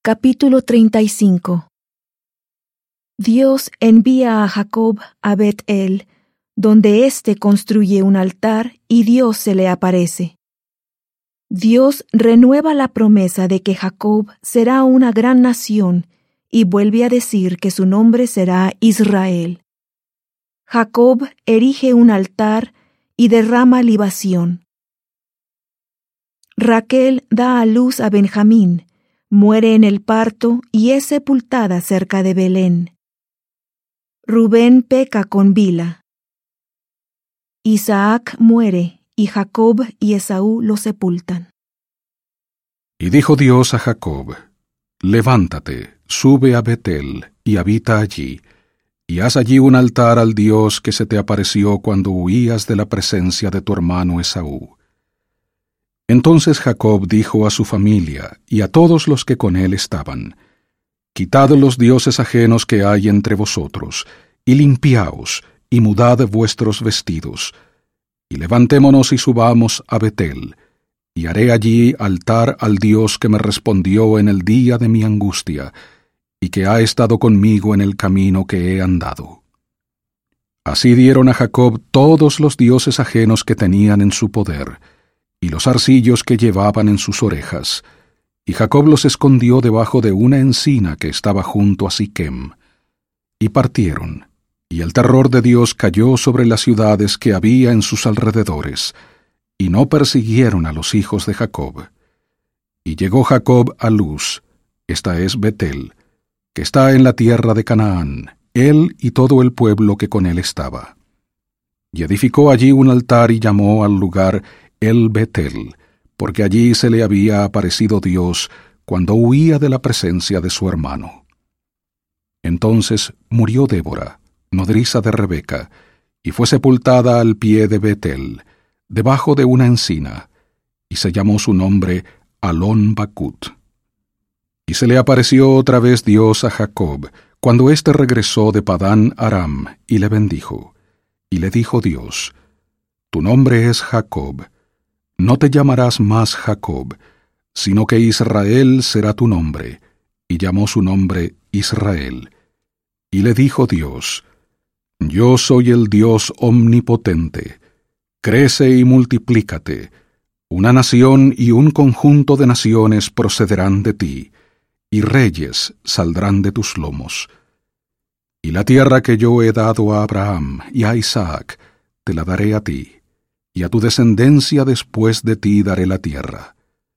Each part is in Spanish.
Capítulo 35. Dios envía a Jacob a Bet-el, donde éste construye un altar y Dios se le aparece. Dios renueva la promesa de que Jacob será una gran nación y vuelve a decir que su nombre será Israel. Jacob erige un altar y derrama libación. Raquel da a luz a Benjamín, muere en el parto y es sepultada cerca de Belén. Rubén peca con Bila. Isaac muere y Jacob y Esaú lo sepultan. Y dijo Dios a Jacob: Levántate, sube a Bet-el y habita allí, y haz allí un altar al Dios que se te apareció cuando huías de la presencia de tu hermano Esaú. Entonces Jacob dijo a su familia y a todos los que con él estaban: Quitad los dioses ajenos que hay entre vosotros, y limpiaos, y mudad vuestros vestidos, y levantémonos y subamos a Bet-el, y haré allí altar al Dios que me respondió en el día de mi angustia, y que ha estado conmigo en el camino que he andado. Así dieron a Jacob todos los dioses ajenos que tenían en su poder, y los arcillos que llevaban en sus orejas, y Jacob los escondió debajo de una encina que estaba junto a Siquem. Y partieron, y el terror de Dios cayó sobre las ciudades que había en sus alrededores, y no persiguieron a los hijos de Jacob. Y llegó Jacob a Luz, esta es Bet-el, que está en la tierra de Canaán, él y todo el pueblo que con él estaba. Y edificó allí un altar y llamó al lugar El Bet-el, porque allí se le había aparecido Dios cuando huía de la presencia de su hermano. Entonces murió Débora, nodriza de Rebeca, y fue sepultada al pie de Bet-el, debajo de una encina, y se llamó su nombre Alon Bacut. Y se le apareció otra vez Dios a Jacob, cuando éste regresó de Padán Aram, y le bendijo. Y le dijo Dios: Tu nombre es Jacob, no te llamarás más Jacob, sino que Israel será tu nombre, y llamó su nombre Israel. Y le dijo Dios: Yo soy el Dios omnipotente, crece y multiplícate, una nación y un conjunto de naciones procederán de ti, y reyes saldrán de tus lomos. Y la tierra que yo he dado a Abraham y a Isaac, te la daré a ti, y a tu descendencia después de ti daré la tierra.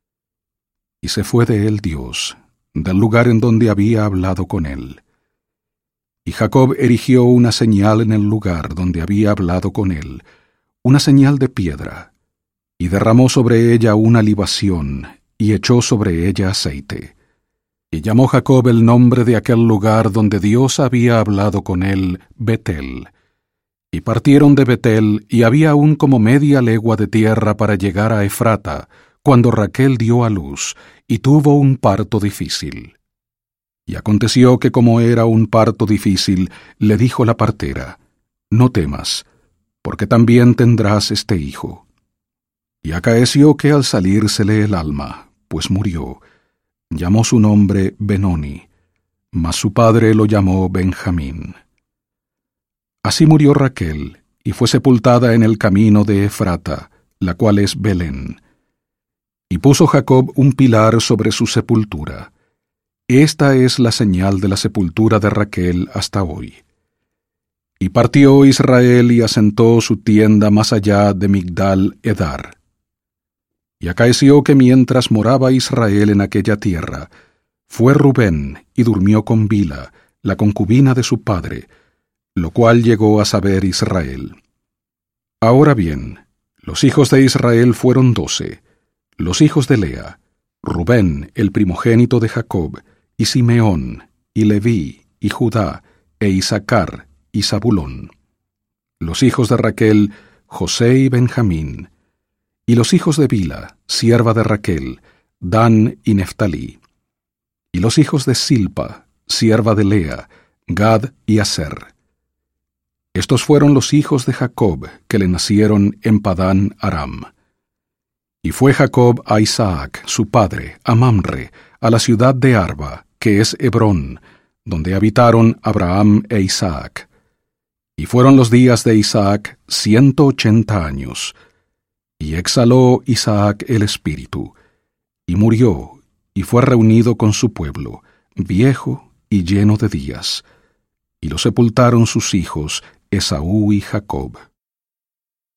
Y se fue de él Dios, del lugar en donde había hablado con él. Y Jacob erigió una señal en el lugar donde había hablado con él, una señal de piedra, y derramó sobre ella una libación, y echó sobre ella aceite. Y llamó Jacob el nombre de aquel lugar donde Dios había hablado con él, Bet-el. Y partieron de Bet-el, y había aún como media legua de tierra para llegar a Efrata, cuando Raquel dio a luz, y tuvo un parto difícil. Y aconteció que como era un parto difícil, le dijo la partera: No temas, porque también tendrás este hijo. Y acaeció que al salírsele el alma, pues murió, llamó su nombre Benoni, mas su padre lo llamó Benjamín. Así murió Raquel, y fue sepultada en el camino de Efrata, la cual es Belén. Y puso Jacob un pilar sobre su sepultura. Esta es la señal de la sepultura de Raquel hasta hoy. Y partió Israel y asentó su tienda más allá de Migdal Edar. Y acaeció que mientras moraba Israel en aquella tierra, fue Rubén y durmió con Bila, la concubina de su padre, lo cual llegó a saber Israel. Ahora bien, los hijos de Israel fueron 12, los hijos de Lea, Rubén, el primogénito de Jacob, y Simeón, y Leví, y Judá, e Isacar, y Zabulón. Los hijos de Raquel, José y Benjamín. Y los hijos de Bila, sierva de Raquel, Dan y Neftalí. Y los hijos de Silpa, sierva de Lea, Gad y Aser. Estos fueron los hijos de Jacob que le nacieron en Padán Aram. Y fue Jacob a Isaac, su padre, a Mamre, a la ciudad de Arba, que es Hebrón, donde habitaron Abraham e Isaac. Y fueron los días de Isaac 180 años. Y exhaló Isaac el espíritu, y murió, y fue reunido con su pueblo, viejo y lleno de días. Y lo sepultaron sus hijos, Esaú y Jacob.